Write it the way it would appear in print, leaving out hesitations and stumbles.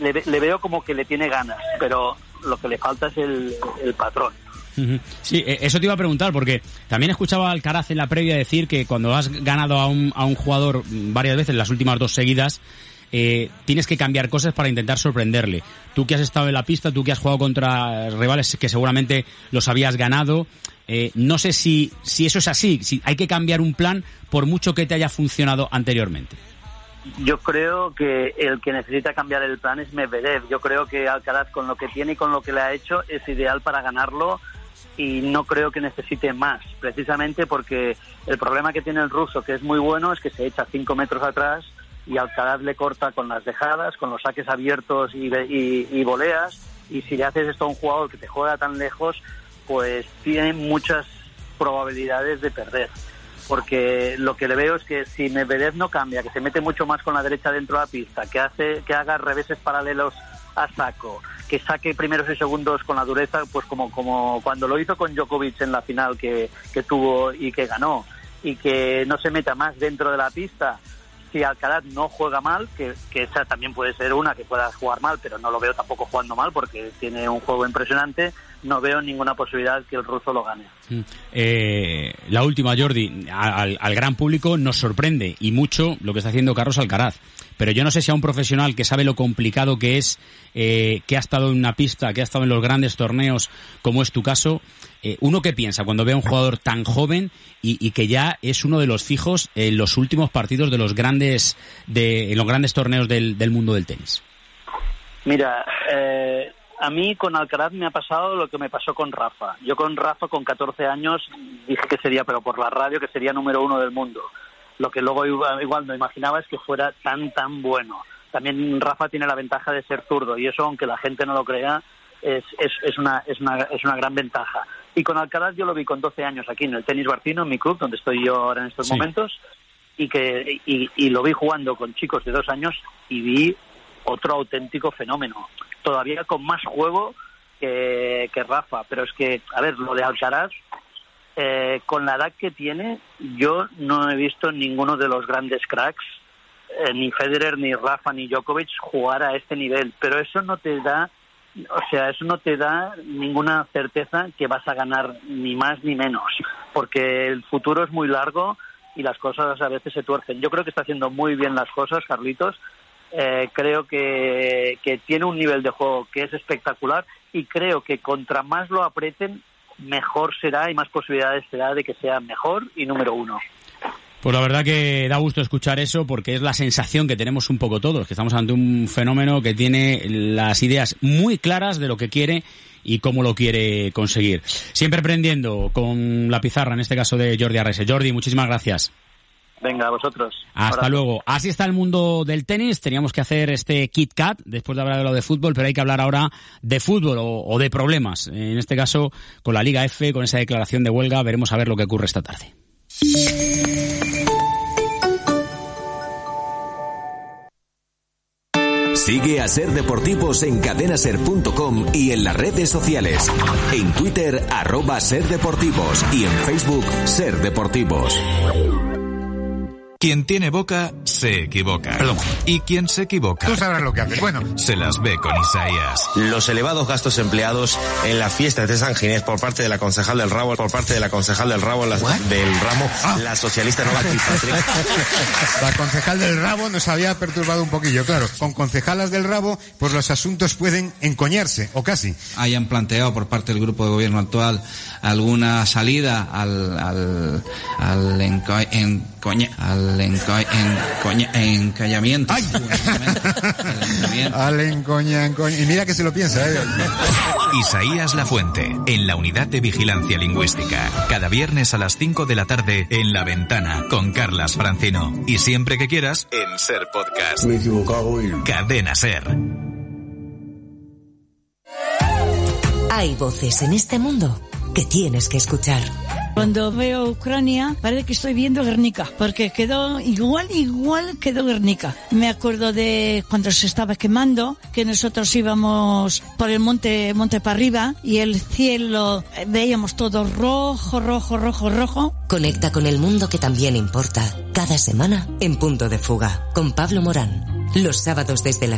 le veo como que le tiene ganas, pero lo que le falta es el patrón. Sí, eso te iba a preguntar, porque también escuchaba a Alcaraz en la previa decir que cuando has ganado a un jugador varias veces, las últimas 2 seguidas, tienes que cambiar cosas para intentar sorprenderle. Tú que has estado en la pista, tú que has jugado contra rivales que seguramente los habías ganado, no sé si eso es así, si hay que cambiar un plan por mucho que te haya funcionado anteriormente. Yo creo que el que necesita cambiar el plan es Medvedev. Yo creo que Alcaraz, con lo que tiene y con lo que le ha hecho, es ideal para ganarlo, y no creo que necesite más, precisamente porque el problema que tiene el ruso, que es muy bueno, es que se echa 5 metros atrás y Alcaraz le corta con las dejadas, con los saques abiertos y voleas, y si le haces esto a un jugador que te juega tan lejos, pues tiene muchas probabilidades de perder. Porque lo que le veo es que si Medvedev no cambia, que se mete mucho más con la derecha dentro de la pista, que haga reveses paralelos a saco, que saque primeros y segundos con la dureza, pues como cuando lo hizo con Djokovic en la final que tuvo y que ganó, y que no se meta más dentro de la pista. Si Alcaraz no juega mal, que esa también puede ser una, que pueda jugar mal, pero no lo veo tampoco jugando mal porque tiene un juego impresionante, no veo ninguna posibilidad que el ruso lo gane. La última, Jordi, al gran público nos sorprende y mucho lo que está haciendo Carlos Alcaraz, pero yo no sé si a un profesional que sabe lo complicado que es, que ha estado en una pista, que ha estado en los grandes torneos, como es tu caso, uno que piensa cuando ve a un jugador tan joven y que ya es uno de los fijos en los últimos partidos de los grandes torneos del mundo del tenis. Mira, a mí con Alcaraz me ha pasado lo que me pasó con Rafa. Yo con Rafa, con 14 años, dije que sería, pero por la radio, que sería número 1 del mundo. Lo que luego igual no imaginaba es que fuera tan bueno. También Rafa tiene la ventaja de ser zurdo, y eso, aunque la gente no lo crea, es una gran ventaja. Y con Alcaraz yo lo vi con 12 años aquí en el Tenis Barcino, en mi club, donde estoy yo ahora en estos momentos, y lo vi jugando con chicos de 2 años y vi otro auténtico fenómeno, todavía con más juego que Rafa. Pero es que, a ver, lo de Alcaraz, con la edad que tiene, yo no he visto ninguno de los grandes cracks, ni Federer, ni Rafa, ni Djokovic, jugar a este nivel, pero eso no te da ninguna certeza que vas a ganar ni más ni menos, porque el futuro es muy largo y las cosas a veces se tuercen. Yo creo que está haciendo muy bien las cosas, Carlitos. Creo que tiene un nivel de juego que es espectacular, y creo que contra más lo aprieten, mejor será y más posibilidades será de que sea mejor y número 1. Pues la verdad que da gusto escuchar eso, porque es la sensación que tenemos un poco todos, que estamos ante un fenómeno que tiene las ideas muy claras de lo que quiere y cómo lo quiere conseguir. Siempre aprendiendo con la pizarra, en este caso de Jordi Arrese. Jordi, muchísimas gracias. Venga, a vosotros. Hasta luego. Así está el mundo del tenis. Teníamos que hacer este Kit Kat después de hablar de lo de fútbol, pero hay que hablar ahora de fútbol o de problemas. En este caso, con la Liga F, con esa declaración de huelga, veremos a ver lo que ocurre esta tarde. Sigue a Ser Deportivos en cadenaser.com y en las redes sociales. En Twitter, @SerDeportivos, y en Facebook, Ser Deportivos. Quien tiene boca, se equivoca. Perdón. Y quien se equivoca... Tú sabrás lo que haces. Bueno, se las ve con Isaías. Los elevados gastos empleados en las fiestas de San Ginés por parte de la concejal del Rabo, del Ramo, la socialista Nova Kilpatrick. La concejal del Rabo nos había perturbado un poquillo, claro. Con concejalas del Rabo, pues los asuntos pueden encoñarse, o casi. Hayan planteado por parte del grupo de gobierno actual alguna salida al encallamiento. ¡Ay! Al encoña. Y mira que se lo piensa, Isaías Lafuente, en la Unidad de Vigilancia Lingüística. Cada viernes a las 5 de la tarde en La Ventana, con Carlas Francino. Y siempre que quieras, en Ser Podcast. Me he equivocado y... Cadena Ser. Hay voces en este mundo que tienes que escuchar. Cuando veo Ucrania, parece que estoy viendo Guernica, porque quedó igual quedó Guernica. Me acuerdo de cuando se estaba quemando, que nosotros íbamos por el monte para arriba, y el cielo, veíamos todo rojo. Conecta con el mundo que también importa, cada semana en Punto de Fuga, con Pablo Morán. Los sábados desde las